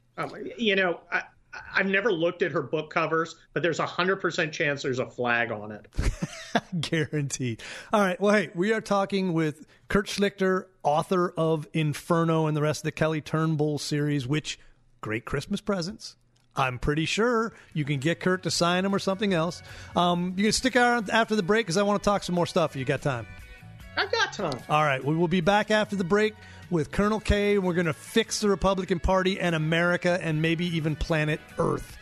I've never looked at her book covers, but there's 100% chance there's a flag on it. Guaranteed. All right. Well, hey, we are talking with Kurt Schlichter, author of Inferno and the rest of the Kelly Turnbull series, which great Christmas presents. I'm pretty sure you can get Kurt to sign them or something else. You can stick around after the break because I want to talk some more stuff. You got time? I've got time. All right. We will be back after the break with Colonel K. We're going to fix the Republican Party and America and maybe even planet Earth.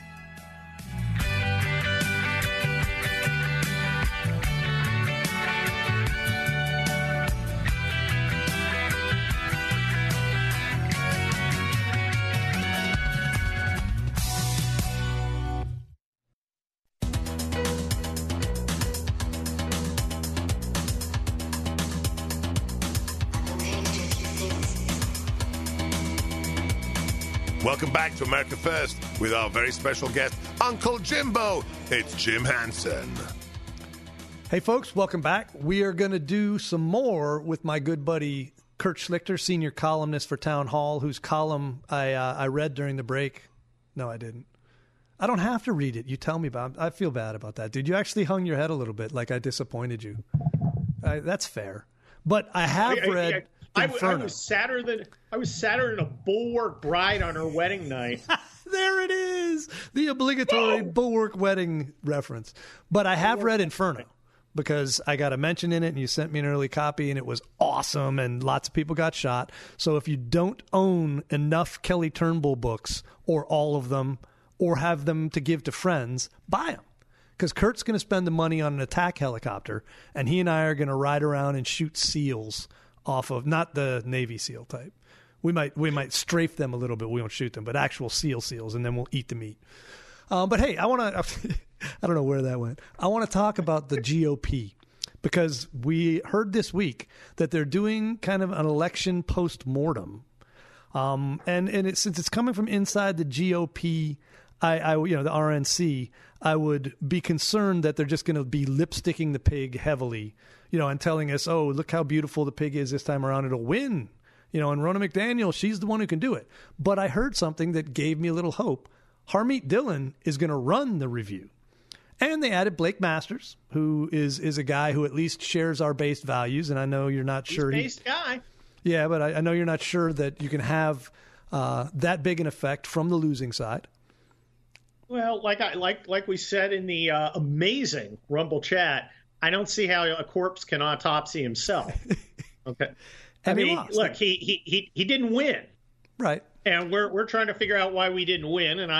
Welcome back to America First with our very special guest, Uncle Jimbo. It's Jim Hansen. Hey, folks, welcome back. We are going to do some more with my good buddy Kurt Schlichter, senior columnist for Town Hall, whose column I read during the break. No, I didn't. I don't have to read it. You tell me about it. I feel bad about that, dude. You actually hung your head a little bit like I disappointed you. That's fair. But I have read... I was sadder than a Bulwark bride on her wedding night. There it is. The obligatory Bulwark wedding reference. But I have read Inferno because I got a mention in it and you sent me an early copy and it was awesome and lots of people got shot. So if you don't own enough Kelly Turnbull books or all of them or have them to give to friends, buy them. Because Kurt's going to spend the money on an attack helicopter and he and I are going to ride around and shoot seals off of, not the Navy SEAL type, We might strafe them a little bit. We won't shoot them, but actual seals, and then we'll eat the meat. But hey, I want to. I don't know where that went. I want to talk about the GOP because we heard this week that they're doing kind of an election post-mortem, and since it's coming from inside the GOP, I the RNC, I would be concerned that they're just going to be lipsticking the pig heavily, and telling us, oh, look how beautiful the pig is this time around. It'll win. And Ronna McDaniel, she's the one who can do it. But I heard something that gave me a little hope. Harmeet Dillon is going to run the review. And they added Blake Masters, who is a guy who at least shares our base values. And I know you're not sure. He's a base guy. Yeah, but I know you're not sure that you can have that big an effect from the losing side. Well, like we said in the amazing Rumble chat, I don't see how a corpse can autopsy himself. Okay. I mean, look, he didn't win, right? And we're trying to figure out why we didn't win. And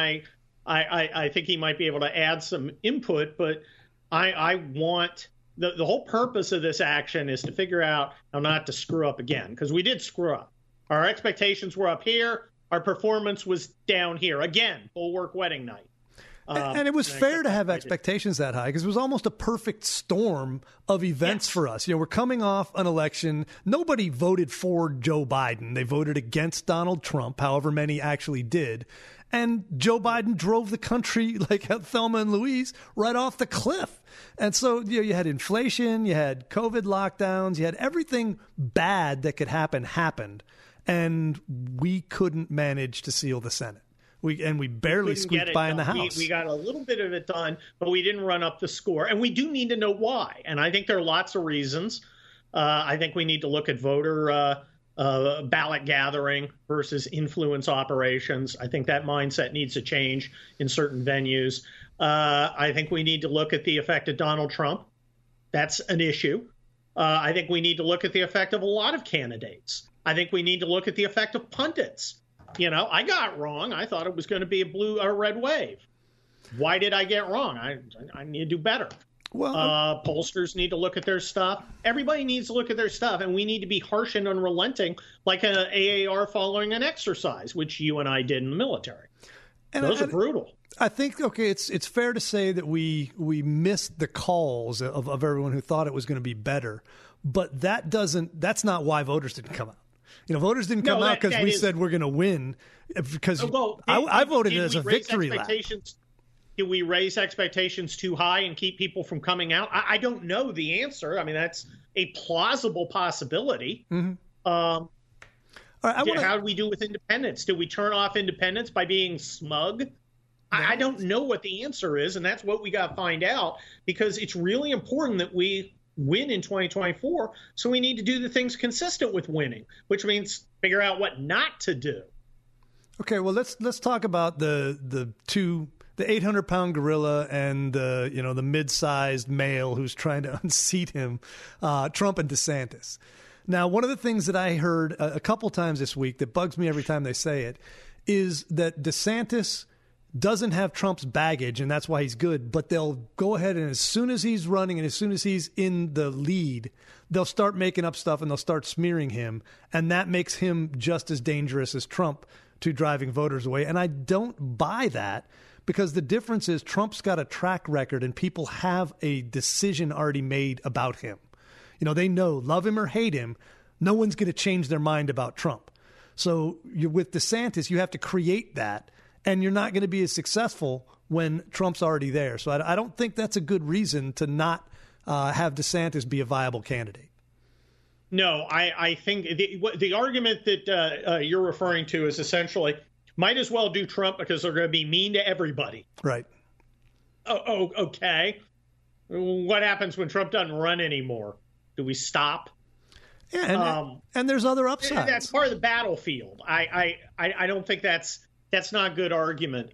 I think he might be able to add some input, but I want the whole purpose of this action is to figure out how not to screw up again, because we did screw up. Our expectations were up here. Our performance was down here again. Bulwark wedding night. And it was fair to have expectations that high because it was almost a perfect storm of events for us. We're coming off an election. Nobody voted for Joe Biden. They voted against Donald Trump, however many actually did. And Joe Biden drove the country like Thelma and Louise right off the cliff. And so you had inflation, you had COVID lockdowns, you had everything bad that could happen happened. And we couldn't manage to seal the Senate. We barely squeaked by in the House. We got a little bit of it done, but we didn't run up the score. And we do need to know why. And I think there are lots of reasons. I think we need to look at voter ballot gathering versus influence operations. I think that mindset needs to change in certain venues. I think we need to look at the effect of Donald Trump. That's an issue. I think we need to look at the effect of a lot of candidates. I think we need to look at the effect of pundits. I got wrong. I thought it was going to be a blue or red wave. Why did I get wrong? I need to do better. Well, pollsters need to look at their stuff. Everybody needs to look at their stuff, and we need to be harsh and unrelenting, like an AAR following an exercise, which you and I did in the military. And those are brutal. I think, it's fair to say that we missed the calls of everyone who thought it was going to be better, but that's not why voters didn't come out. Voters didn't come out because we said we're going to win. Because I voted it as a victory lap. Did we raise expectations too high and keep people from coming out? I don't know the answer. I mean, that's a plausible possibility. Mm-hmm. How do we do with independence? Did we turn off independence by being smug? No. I don't know what the answer is, and that's what we got to find out, because it's really important that we win in 2024, so we need to do the things consistent with winning, which means figure out what not to do. Okay, well let's talk about the 800-pound gorilla and the mid-sized male who's trying to unseat him, Trump and DeSantis. Now, one of the things that I heard a couple times this week that bugs me every time they say it is that DeSantis doesn't have Trump's baggage, and that's why he's good. But they'll go ahead, and as soon as he's running and as soon as he's in the lead, they'll start making up stuff and they'll start smearing him. And that makes him just as dangerous as Trump to driving voters away. And I don't buy that, because the difference is Trump's got a track record and people have a decision already made about him. They know, love him or hate him, no one's going to change their mind about Trump. So with DeSantis, you have to create that. And you're not going to be as successful when Trump's already there. So I don't think that's a good reason to not have DeSantis be a viable candidate. No, I think the argument that you're referring to is essentially might as well do Trump because they're going to be mean to everybody. Right. Oh, okay. What happens when Trump doesn't run anymore? Do we stop? Yeah, and there's other upsides. That's part of the battlefield. I don't think that's not a good argument.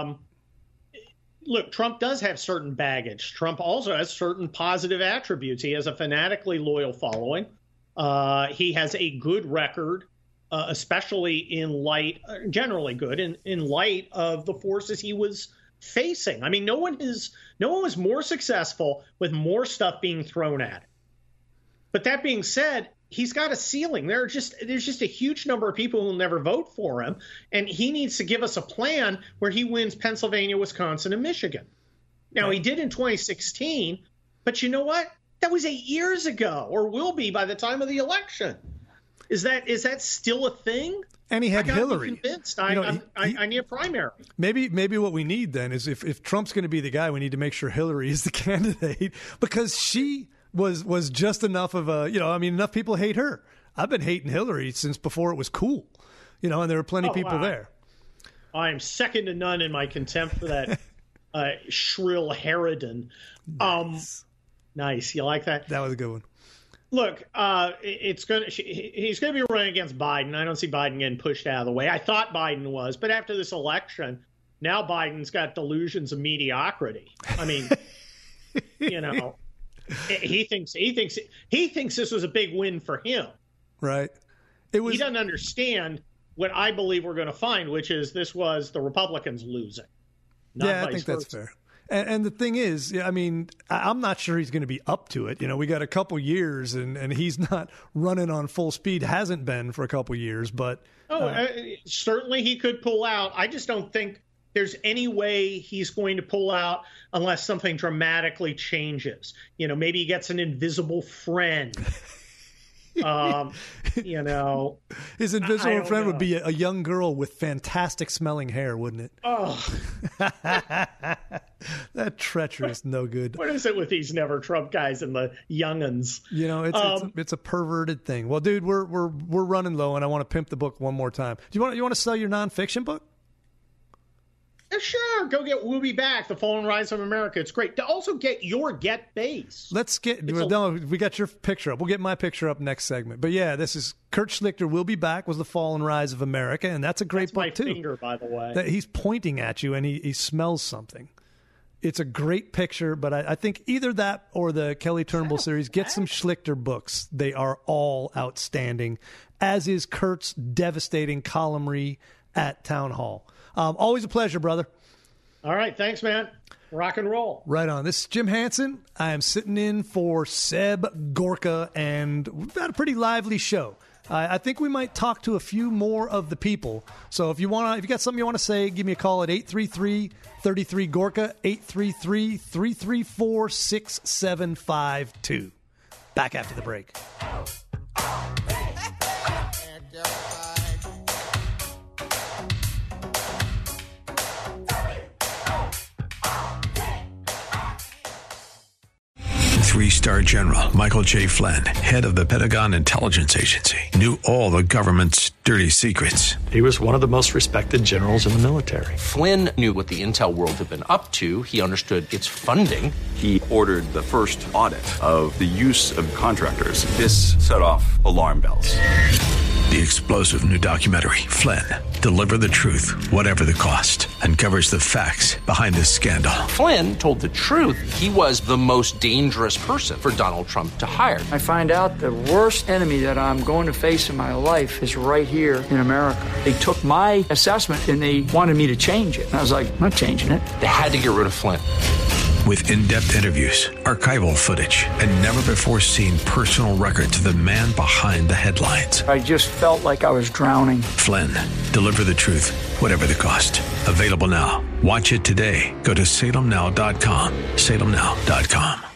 Look, Trump does have certain baggage. Trump also has certain positive attributes. He has a fanatically loyal following. He has a good record, especially in light, generally good, in light of the forces he was facing. I mean, no one was more successful with more stuff being thrown at him. But that being said, he's got a ceiling. There's just a huge number of people who will never vote for him, and he needs to give us a plan where he wins Pennsylvania, Wisconsin, and Michigan. Now, he did in 2016, but you know what? That was 8 years ago, or will be by the time of the election. Is that still a thing? And he had Hillary. Be convinced. I need a primary. Maybe what we need then is if Trump's going to be the guy, we need to make sure Hillary is the candidate, because she was just enough of a, enough people hate her. I've been hating Hillary since before it was cool, and there were plenty of people there. I am second to none in my contempt for that shrill harridan. Nice. You like that? That was a good one. Look, he's going to be running against Biden. I don't see Biden getting pushed out of the way. I thought Biden was, but after this election, now Biden's got delusions of mediocrity. I mean, he thinks this was a big win for him. Right. He doesn't understand what I believe we're going to find, which is this was the Republicans losing. I think that's fair. And the thing is, I mean, I'm not sure he's going to be up to it. We got a couple years, and he's not running on full speed. Hasn't been for a couple years, but certainly he could pull out. I just don't think there's any way he's going to pull out unless something dramatically changes. Maybe he gets an invisible friend. His invisible friend would be a young girl with fantastic smelling hair, wouldn't it? Oh, that treacherous, no good. What is it with these never Trump guys and the young'uns? It's a perverted thing. Well, dude, we're running low, and I want to pimp the book one more time. Do you want to sell your nonfiction book? Sure, go get We'll Be Back, The Fall and Rise of America. It's great. To also get your Get Base. We got your picture up. We'll get my picture up next segment. But yeah, this is Kurt Schlichter, We'll Be Back, was The Fall and Rise of America, and that's a great book, too. That's my finger, by the way. That he's pointing at you, and he smells something. It's a great picture, but I think either that or the Kelly Turnbull series. Get some Schlichter books. They are all outstanding, as is Kurt's devastating column at Town Hall. Always a pleasure, brother. All right. Thanks, man. Rock and roll. Right on. This is Jim Hansen. I am sitting in for Seb Gorka, and we've got a pretty lively show. I think we might talk to a few more of the people. So if you got something you want to say, give me a call at 833-33-GORKA, 833-334-6752. Back after the break. Three-star General Michael J. Flynn, head of the Pentagon Intelligence Agency, knew all the government's dirty secrets. He was one of the most respected generals in the military. Flynn knew what the intel world had been up to. He understood its funding. He ordered the first audit of the use of contractors. This set off alarm bells. The explosive new documentary, Flynn, Deliver the Truth, Whatever the Cost, uncovers the facts behind this scandal. Flynn told the truth. He was the most dangerous person for Donald Trump to hire. I find out the worst enemy that I'm going to face in my life is right here in America. They took my assessment and they wanted me to change it. And I was like, I'm not changing it. They had to get rid of Flynn. With in-depth interviews, archival footage, and never-before-seen personal records of the man behind the headlines. I just felt like I was drowning. Flynn, Deliver the Truth, Whatever the Cost. Available now. Watch it today. Go to salemnow.com. salemnow.com.